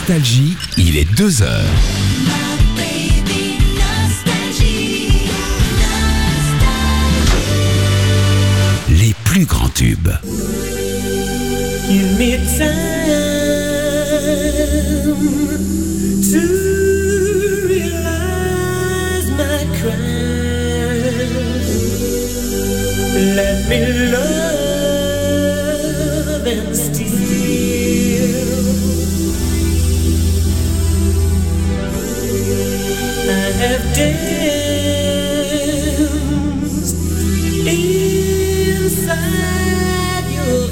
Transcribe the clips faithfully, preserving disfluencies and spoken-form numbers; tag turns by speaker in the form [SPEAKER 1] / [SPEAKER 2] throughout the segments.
[SPEAKER 1] Nostalgie, il est deux heures. Les plus grands tubes.
[SPEAKER 2] Give me time to realize my crime. Let me love and steal. I have danced inside your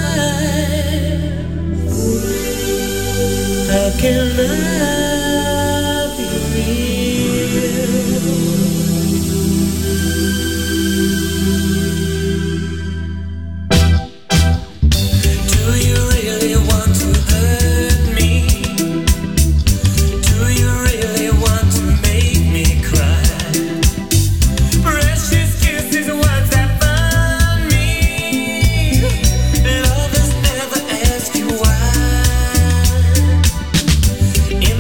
[SPEAKER 2] eyes. How can I be real? Do you really want to hurt me? Do you really want to make me cry? Precious kisses, words that burn me. Lovers never ask you why. In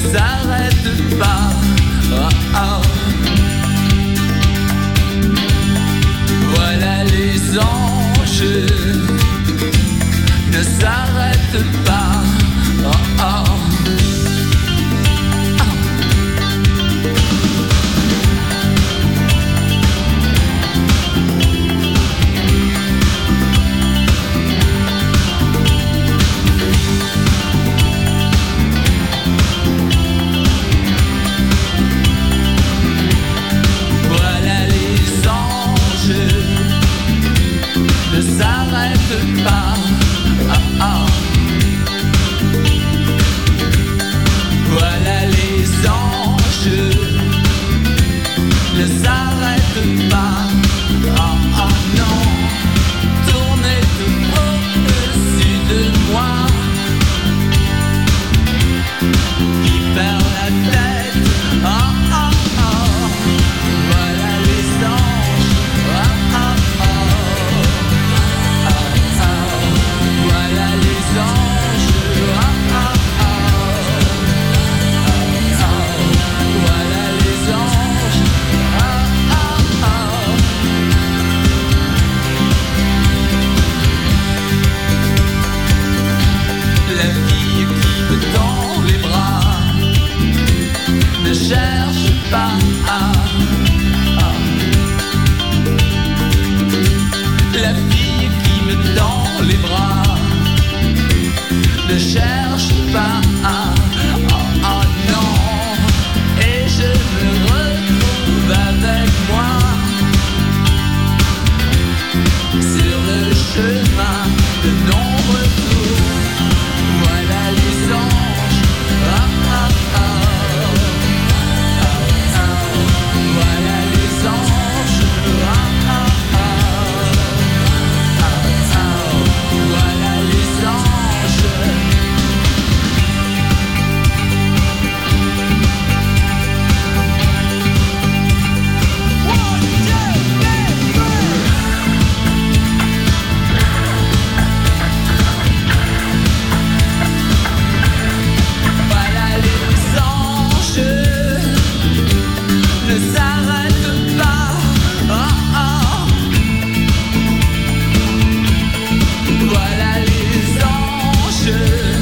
[SPEAKER 2] s'arrête pas. Oh, oh. Voilà les anges ne s'arrêtent pas. Oh, oh. S'arrête pas. Ah, ah. Voilà les anges ne s'arrêtent pas. Ah, ah, non. Tournez tout au-dessus de moi qui perd la tête. Ah, ah, ah. Voilà les anges. Ah, ah, ah. Voilà les anges, ah, ah, ah. Ah, ah. Voilà les anges, ah, ah, ah. La fille qui me tend les bras ne cherche pas à, ah. La fille qui me tend les bras ne cherche pas à, oh, oh non. Et je me retrouve avec moi sur le chemin de non-retour. Voilà les anges, ah, ah, ah. Ah, ah. Voilà les anges, ah, ah, ah. Ah, ah. Voilà les anges. Voilà les anges ne s'arrêtent pas. Oh, oh. Voilà les anges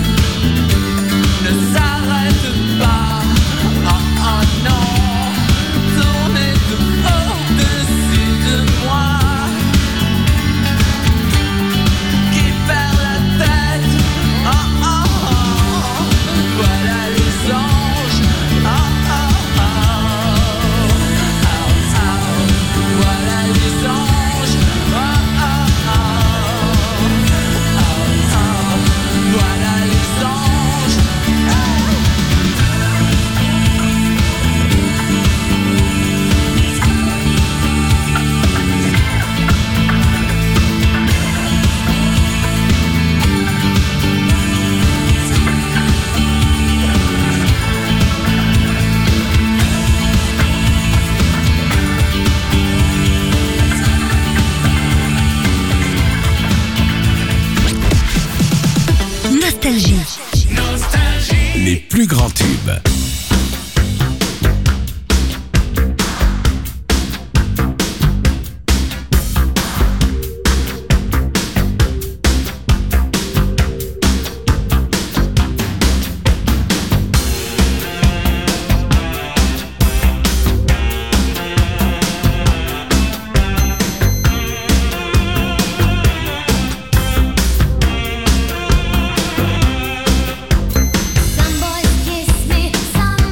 [SPEAKER 2] ne s'arrêtent pas. Oh, oh non. Tournez tout au-dessus de moi qui perd la tête. Oh, oh, oh. Voilà les anges. Oh, oh, oh. Oh, oh. Voilà les anges. Oh, oh, oh. Oh, oh. Voilà les anges.
[SPEAKER 3] Nostalgie.
[SPEAKER 1] Les plus grands tubes.
[SPEAKER 4] Some boys kiss me, some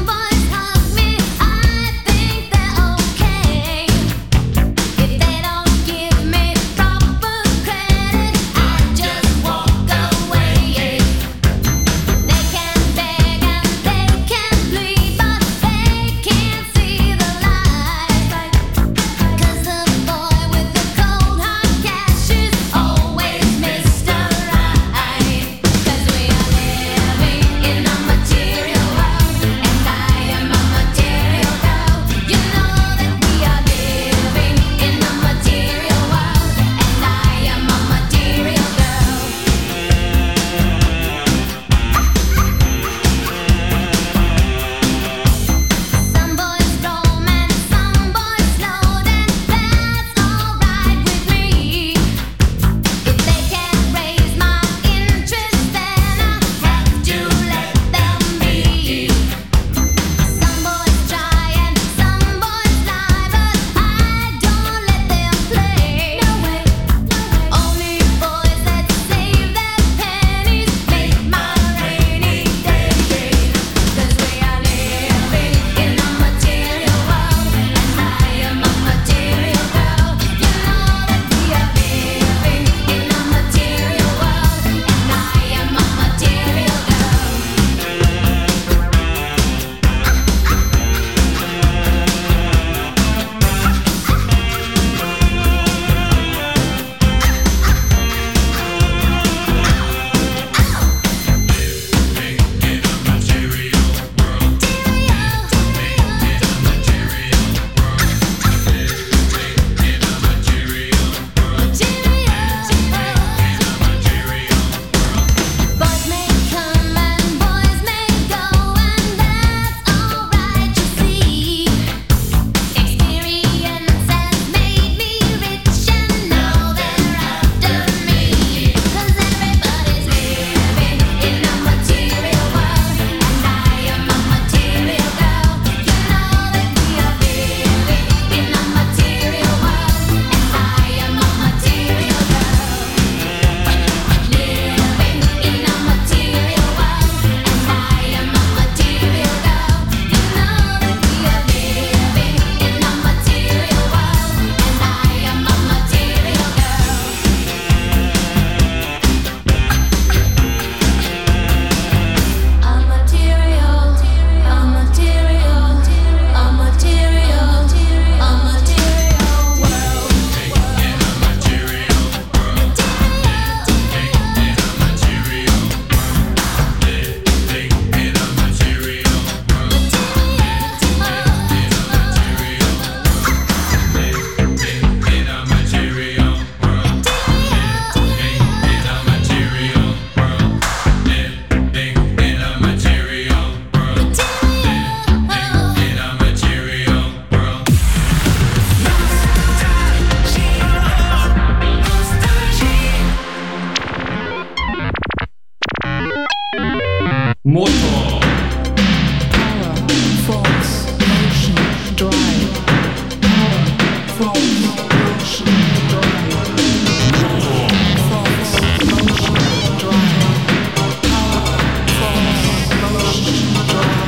[SPEAKER 3] Motor.
[SPEAKER 4] Power, force, motion, drive. Power, force, motion, drive. Power, force, motion, drive. Power, force, motion, drive.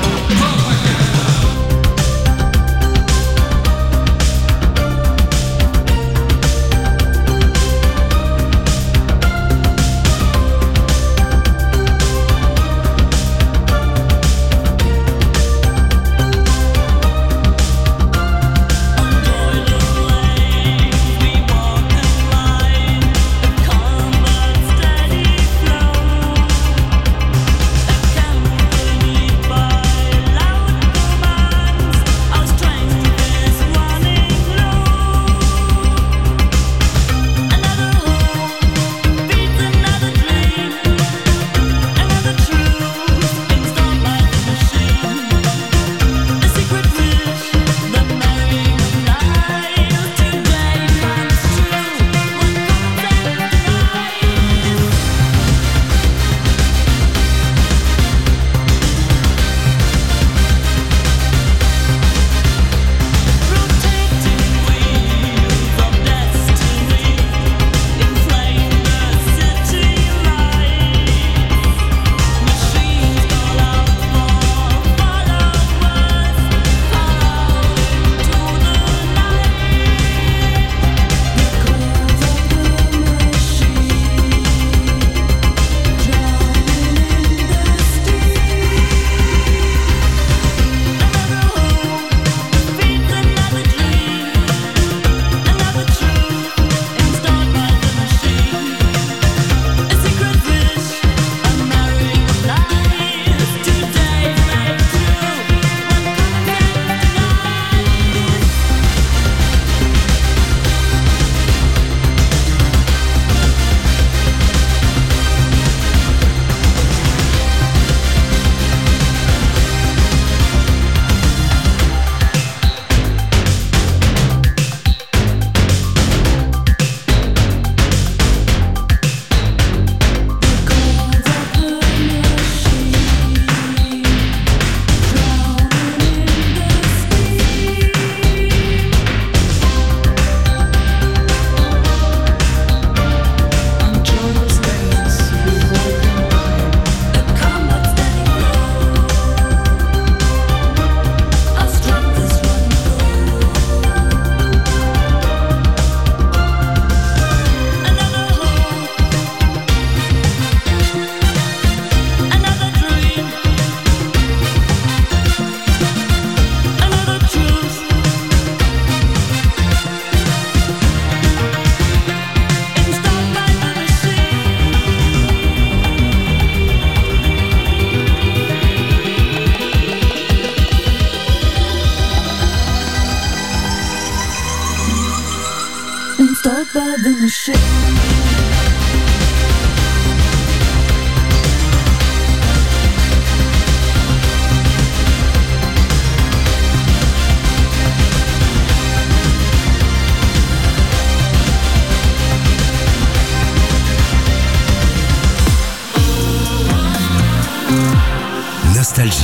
[SPEAKER 1] Nostalgie.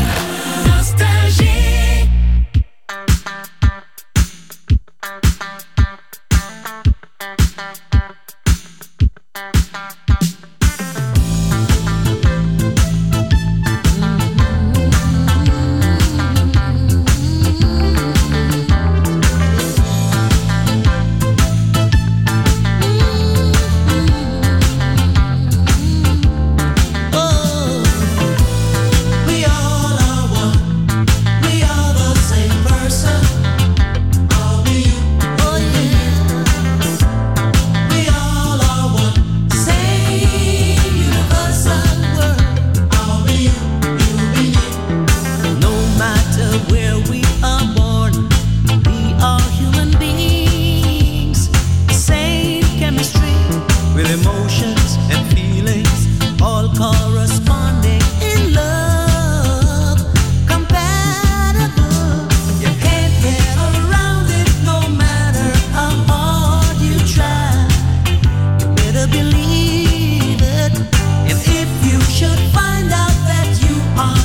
[SPEAKER 5] Believe it, and if you should find out that you are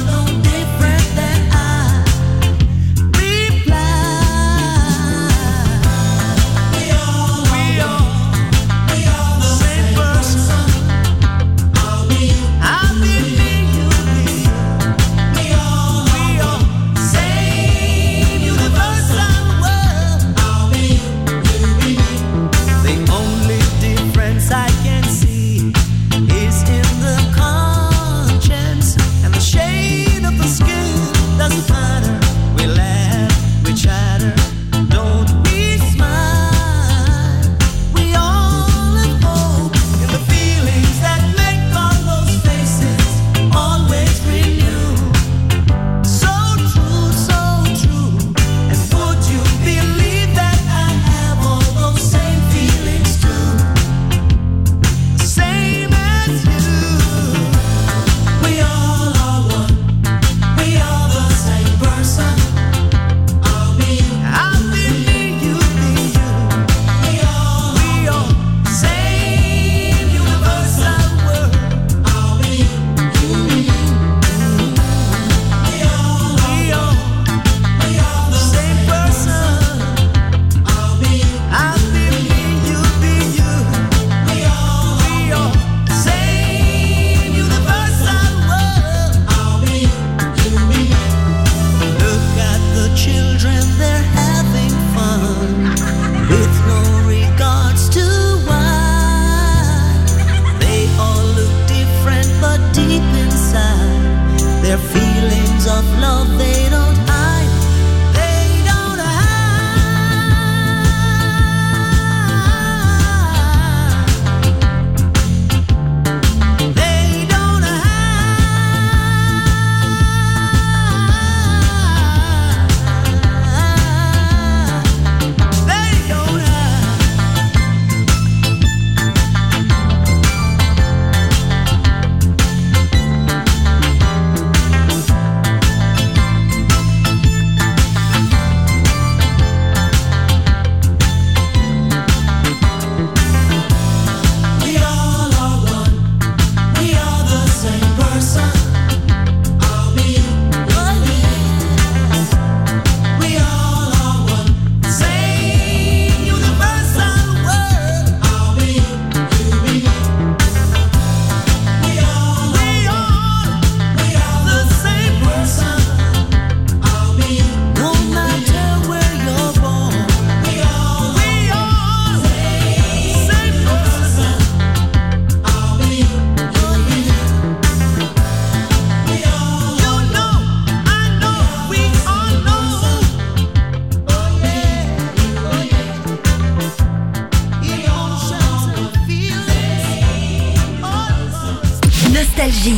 [SPEAKER 3] Nostalgie.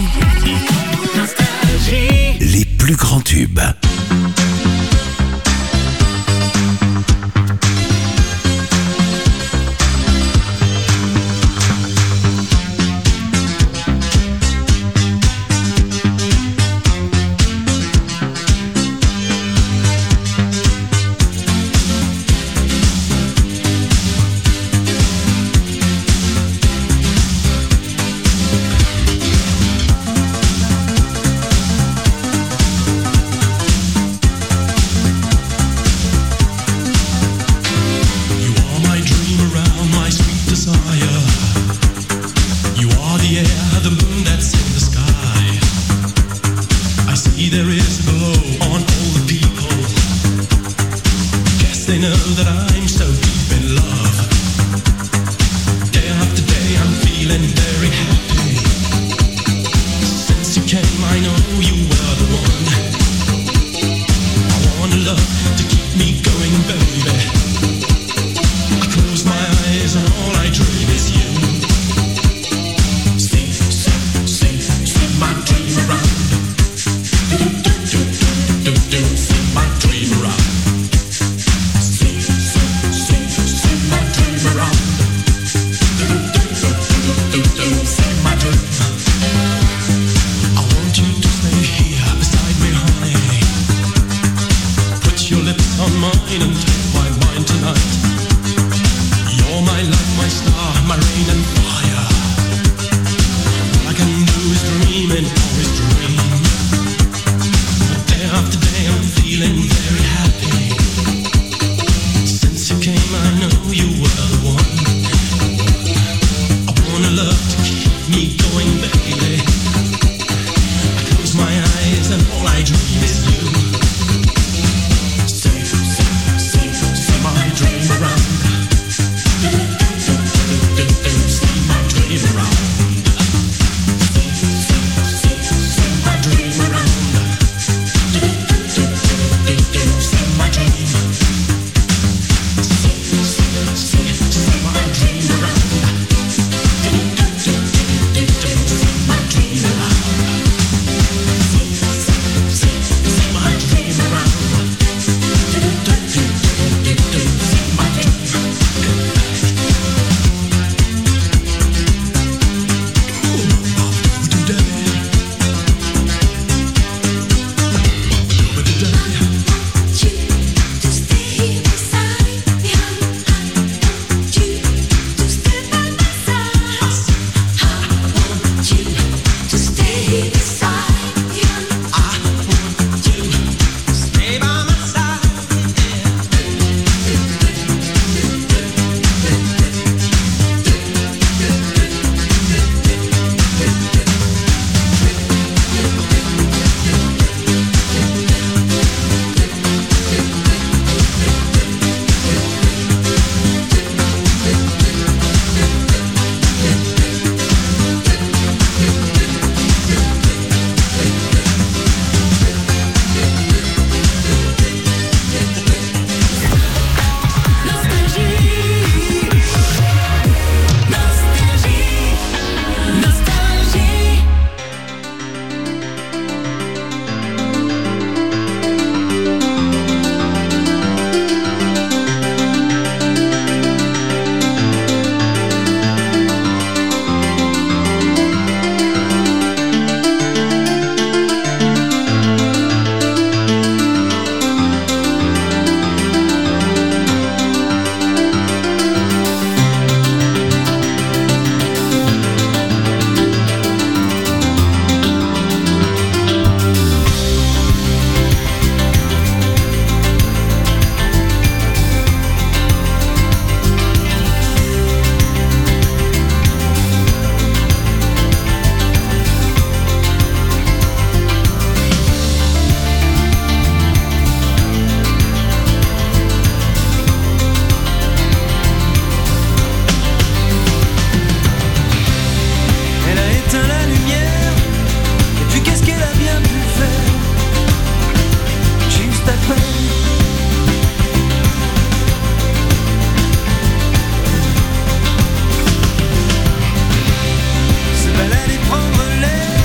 [SPEAKER 1] Nostalgie. Les plus grands tubes.
[SPEAKER 5] Se balader, prendre l'air,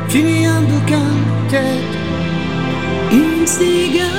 [SPEAKER 3] fuis un bouquin, peut-être une cigarette.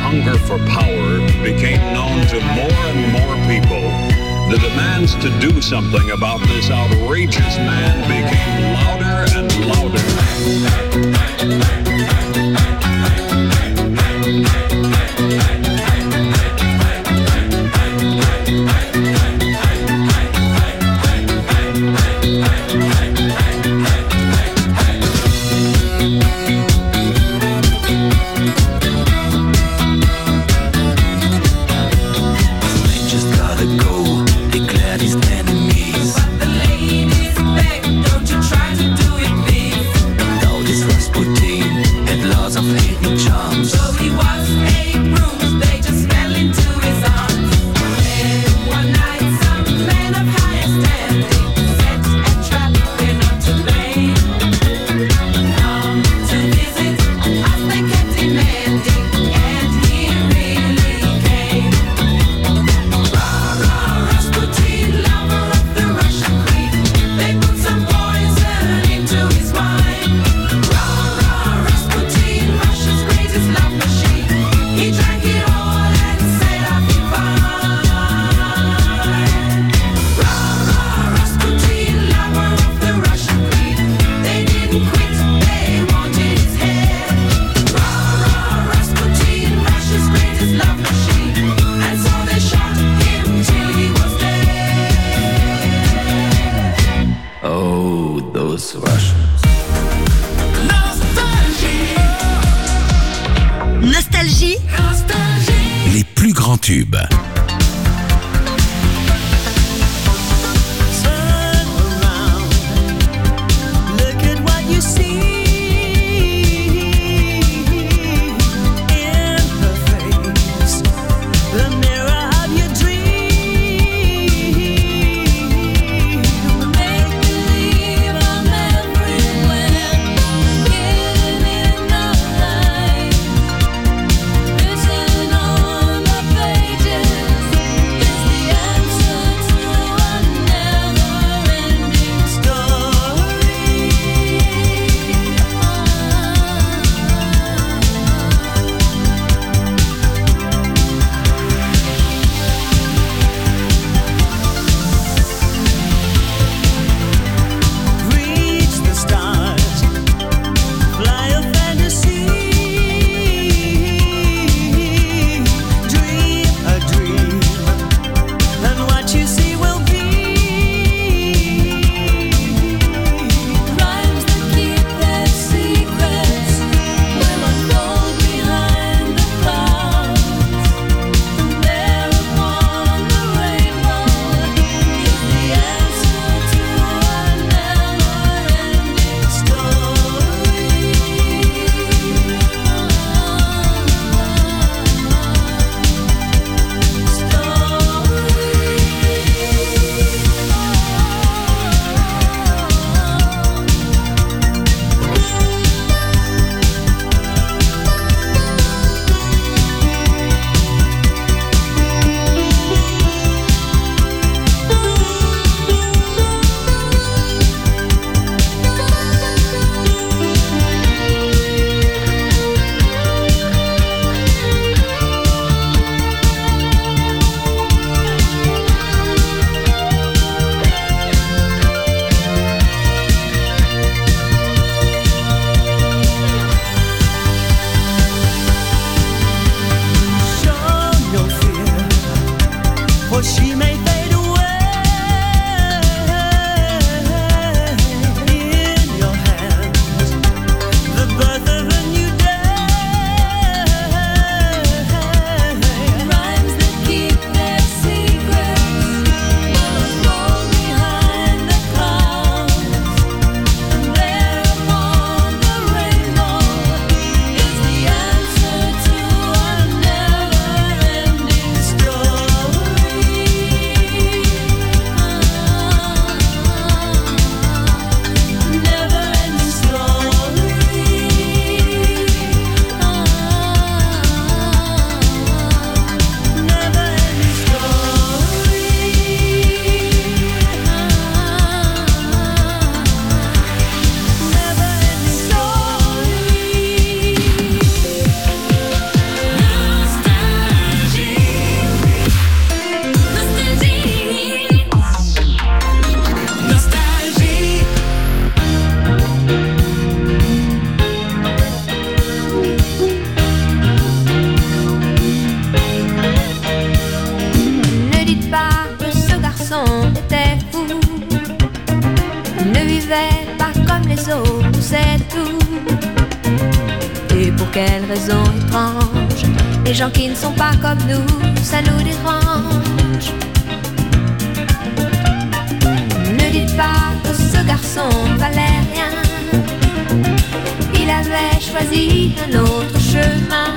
[SPEAKER 5] hunger for power became known to more and more people, the demands to do something about this outrageous man became louder and louder.
[SPEAKER 1] Tube.
[SPEAKER 6] Written on the pages. garçon était fou. Il ne vivait pas comme les autres, c'est tout. Et pour quelle raison étrange, les gens qui ne sont pas comme nous, ça nous dérange. Ne dites pas que ce garçon valait rien. Il avait choisi un autre chemin.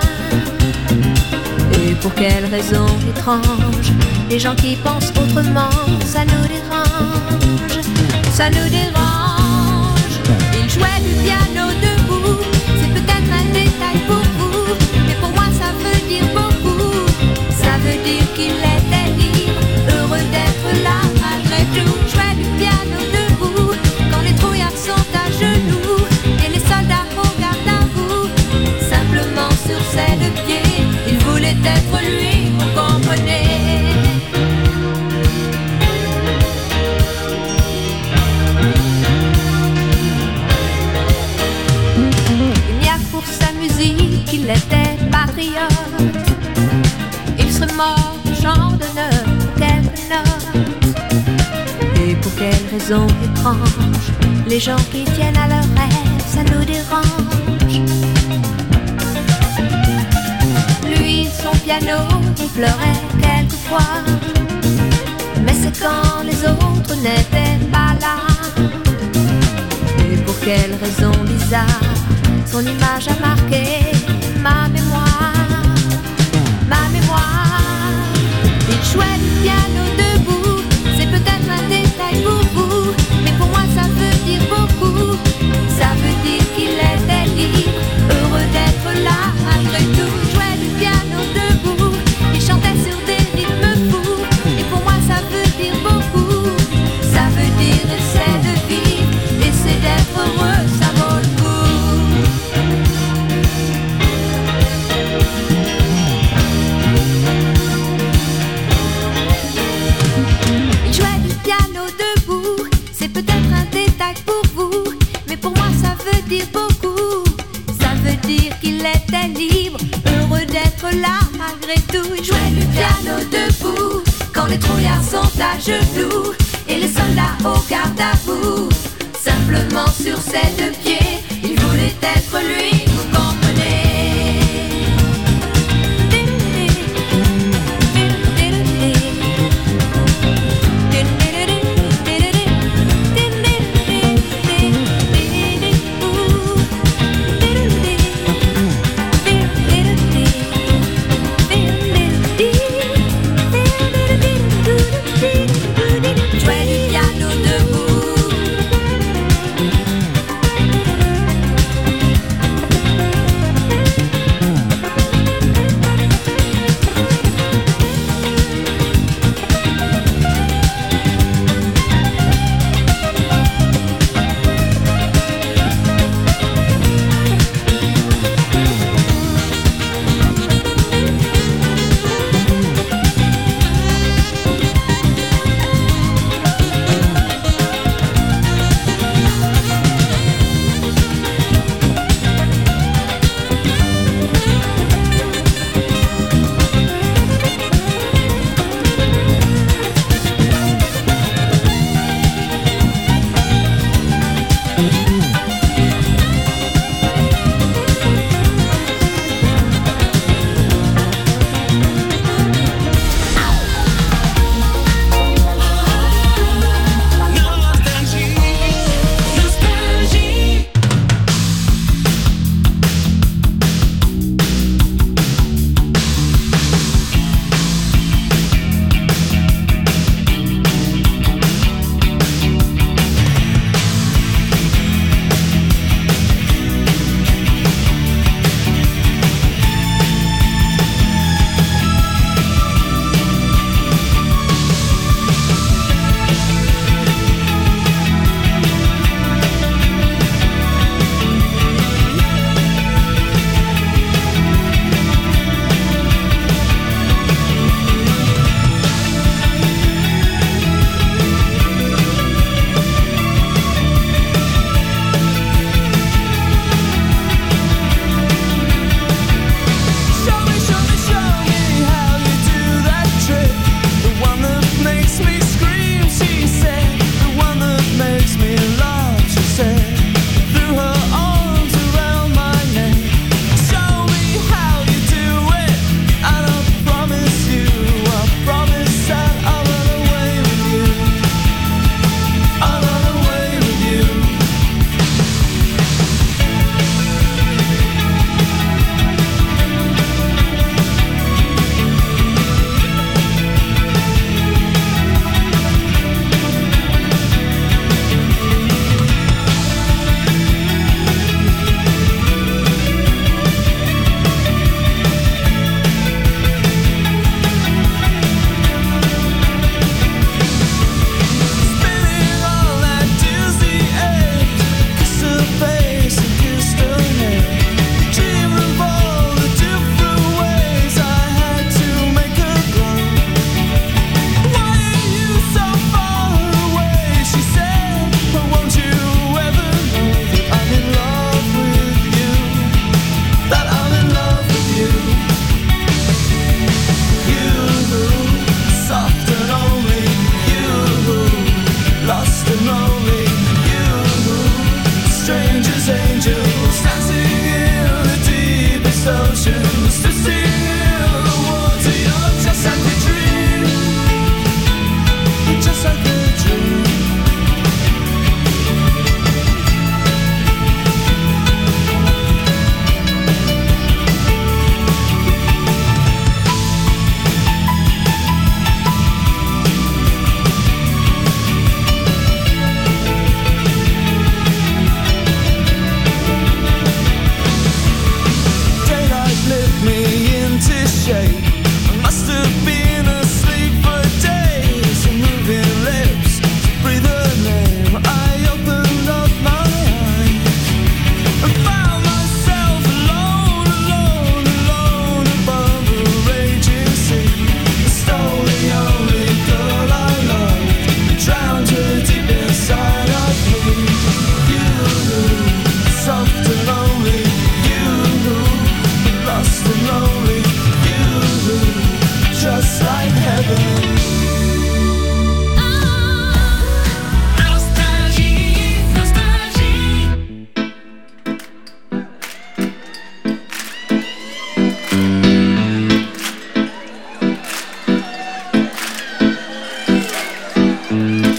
[SPEAKER 6] Et pour quelle raison étrange, les gens qui pensent autrement, ça nous dérange. Ça nous dérange. Il jouait du piano debout. C'est peut-être un détail pour vous, mais pour moi ça veut dire beaucoup. Ça veut dire qu'il était libre, heureux d'être là malgré tout. Jouait du piano debout, quand les trouillards sont à genoux et les soldats regardent à vous. Simplement sur ses deux pieds, il voulait être lui, vous comprenez. Il était patriote. Il serait mort de champ d'honneur pour quelques notes. Et pour quelle raison étrange, les gens qui tiennent à leurs rêves, ça nous dérange. Lui, son piano, il pleurait quelquefois. Mais c'est quand les autres n'étaient pas là. Et pour quelle raison bizarre, son image a marqué ma mémoire, ma mémoire. Il jouait du piano debout, c'est peut-être un détail pour vous, mais pour moi ça veut dire beaucoup. Ça veut dire qu'il était libre, heureux d'être là malgré tout. Il jouait du piano debout, il chantait sur des rythmes fous, et pour moi ça veut dire beaucoup. Ça veut dire essaie de vivre, essaie d'être heureux, ça vaut le coup. Pour vous, mais pour moi ça veut dire beaucoup. Ça veut dire qu'il était libre, heureux d'être là malgré tout. Il jouait du piano debout, quand les trouillards sont à genoux et les soldats au garde à vous. Simplement sur ses deux pieds, il voulait être lui, vous comprenez.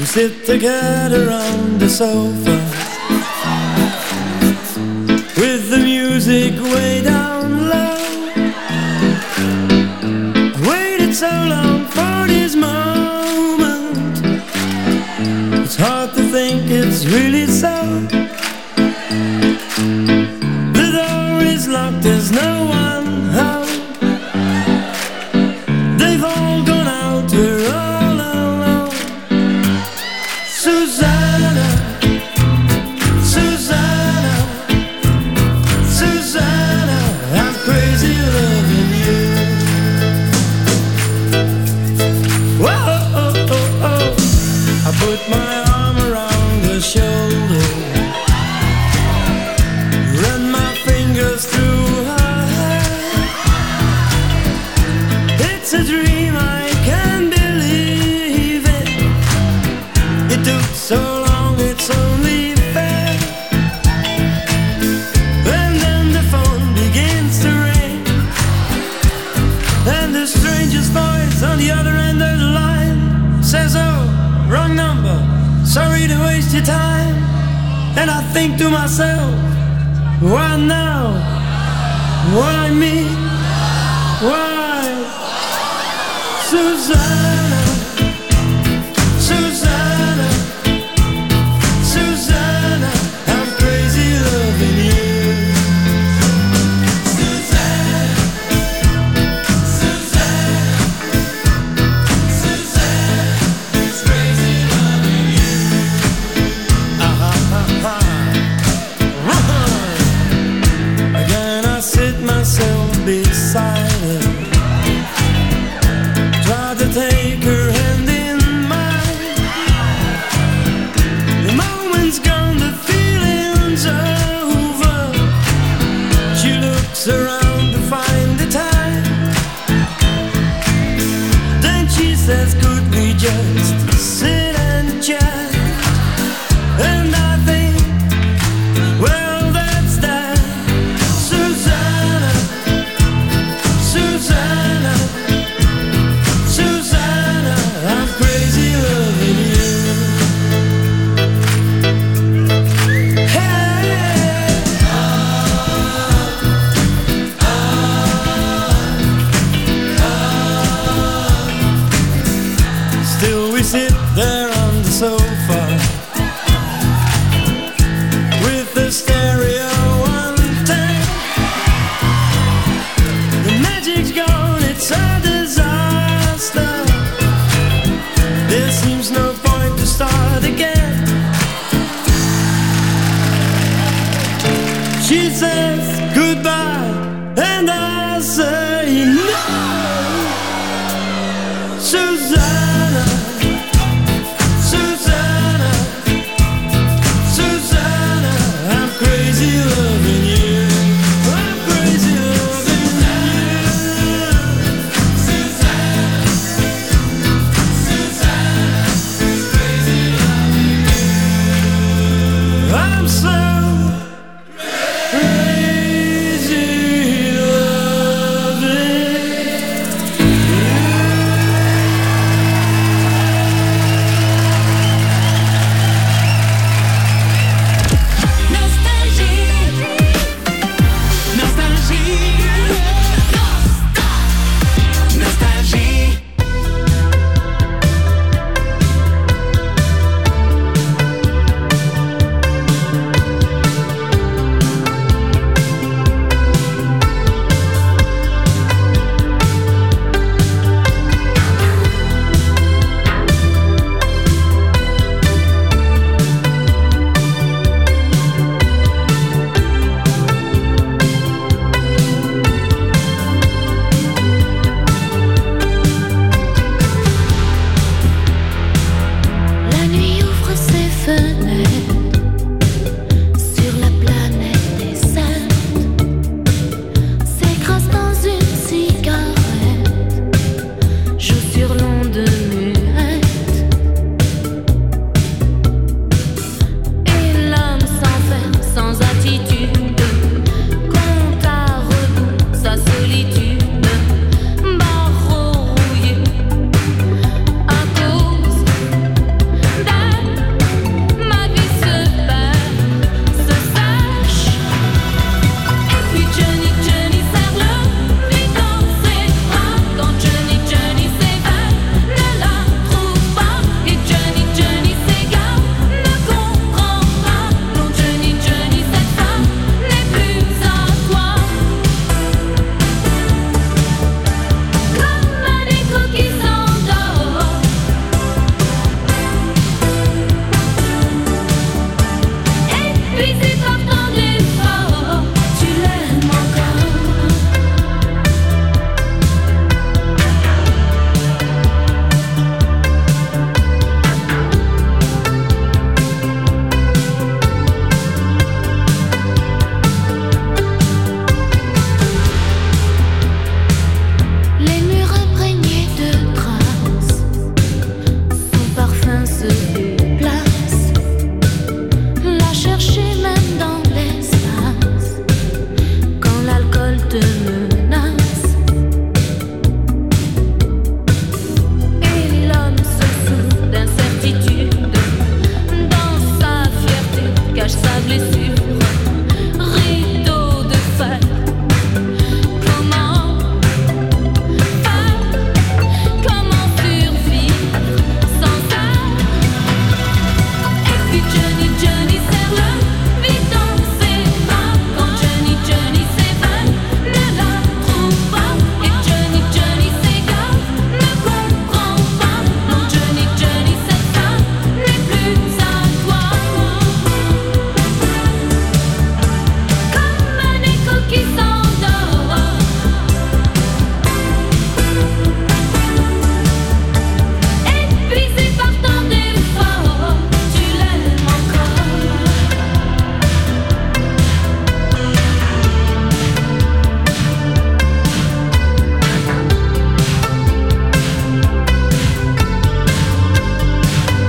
[SPEAKER 7] We sit together on the sofa with the music way down low. I waited so long for this moment. It's hard to think it's really so. The door is locked, there's no one home. They've all gone out, we're all alone. Susanna, Susanna, Susanna, I'm crazy loving you. Whoa, oh, oh, oh. I put my arm around her shoulder, run my fingers through her hair. It's a dream, I can't believe it. It took so long, it's only fair. And then the phone begins to ring, and the stranger's voice on the other end of the line says, oh, wrong number, sorry to waste your time. And I think to myself, why now? Why me? Why? Susanna, Susanna, Susanna, I'm crazy loving you. Susanna, Susanna, Susanna, it's crazy loving you. Ah, ah, ah, ah. Again I sit myself beside her, try to take her hand in mine. The moment's gone, the feeling's over. She looks around to find the time. Then she says, could we just sit and chat? And I think, well, that's that. Susanna, Susanna, Susanna, I'm crazy loving you. Hey, ah, ah, ah. Still we sit there on the sofa with the stereo on ten. The magic's gone, it's a disaster. There seems no point to start again. She says goodbye